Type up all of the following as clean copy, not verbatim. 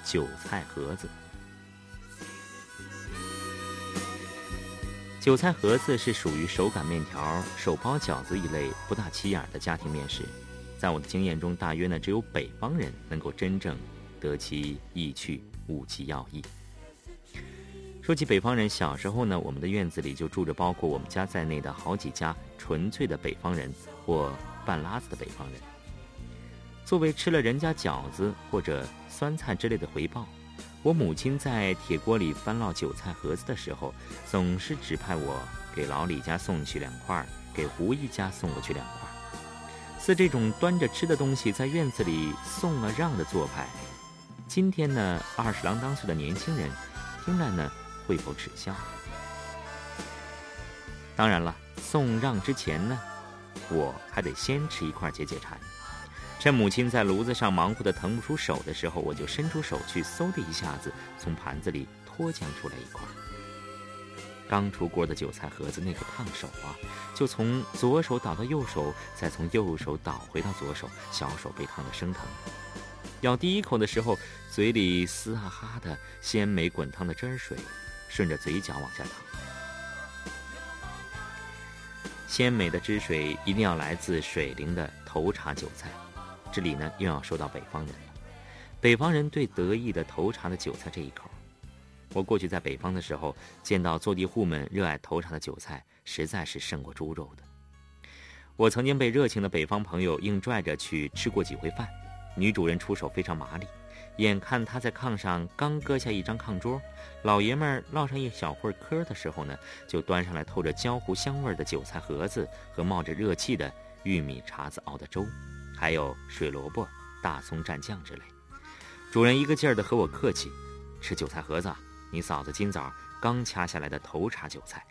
韭菜盒子。韭菜盒子是属于手擀面条、手包饺子一类不大起眼的家庭面食，在我的经验中，大约呢只有北方人能够真正得其意趣，悟其要义。说起北方人，小时候呢，我们的院子里就住着包括我们家在内的好几家纯粹的北方人或半拉子的北方人。作为吃了人家饺子或者酸菜之类的回报，我母亲在铁锅里翻烙韭菜盒子的时候，总是指派我给老李家送去2块，给胡一家送过去2块。似这种端着吃的东西在院子里送了让的做派，今天呢20郎当岁的年轻人听来呢会否耻笑？当然了，送让之前呢，我还得先吃1块解解馋。趁母亲在炉子上忙活得腾不出手的时候，我就伸出手去，嗖的一下子从盘子里脱将出来1块。刚出锅的韭菜盒子那个烫手啊，就从左手倒到右手，再从右手倒回到左手，小手被烫得生疼。咬第1口的时候，嘴里嘶哈哈的鲜美滚烫的汁水顺着嘴角往下淌。鲜美的汁水一定要来自水灵的头茬韭菜，这里呢又要说到北方人了。北方人对得意的头茬的韭菜这一口，我过去在北方的时候，见到坐地户们热爱头茬的韭菜，实在是胜过猪肉的。我曾经被热情的北方朋友硬拽着去吃过几回饭，女主人出手非常麻利，眼看她在炕上刚搁下一张炕桌，老爷们儿落上一小会儿嗑的时候呢，就端上来透着焦糊香味的韭菜盒子和冒着热气的玉米碴子熬的粥，还有水萝卜、大葱蘸酱之类。主人一个劲儿地和我客气，吃韭菜盒子啊，你嫂子今早刚掐下来的头茬韭菜。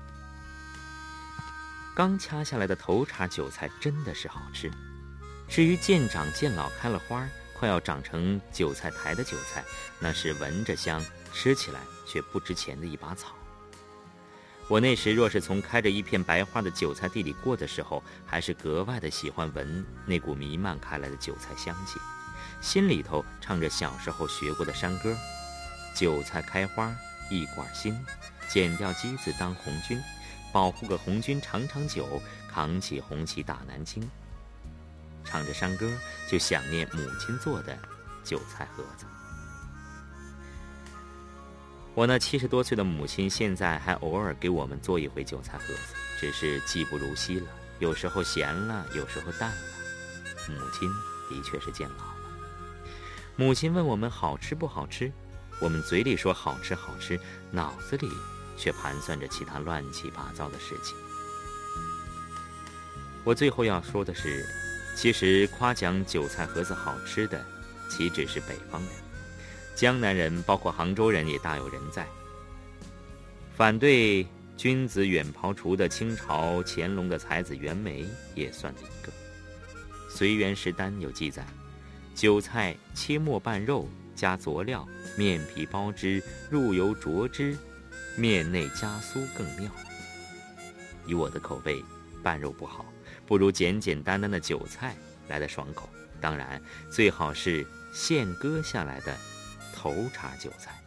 刚掐下来的头茬韭菜真的是好吃。至于渐长渐老开了花，快要长成韭菜苔的韭菜，那是闻着香，吃起来却不值钱的一把草。我那时若是从开着一片白花的韭菜地里过的时候，还是格外的喜欢闻那股弥漫开来的韭菜香气，心里头唱着小时候学过的山歌：韭菜开花一管新，剪掉机子当红军，保护个红军长长久，扛起红旗打南京。唱着山歌，就想念母亲做的韭菜盒子。我那70多岁的母亲现在还偶尔给我们做一回韭菜盒子，只是技不如昔了，有时候咸了，有时候淡了。母亲的确是渐老了。母亲问我们好吃不好吃，我们嘴里说好吃好吃，脑子里却盘算着其他乱七八糟的事情。我最后要说的是，其实夸奖韭菜盒子好吃的岂止是北方人，江南人包括杭州人也大有人在。反对君子远庖厨的清朝乾隆的才子袁枚也算了一个。随园食单有记载，韭菜切末拌肉，加佐料，面皮包汁，入油灼汁，面内加酥更妙。以我的口味，拌肉不好，不如简简单单的韭菜来得爽口，当然最好是现割下来的头茬韭菜。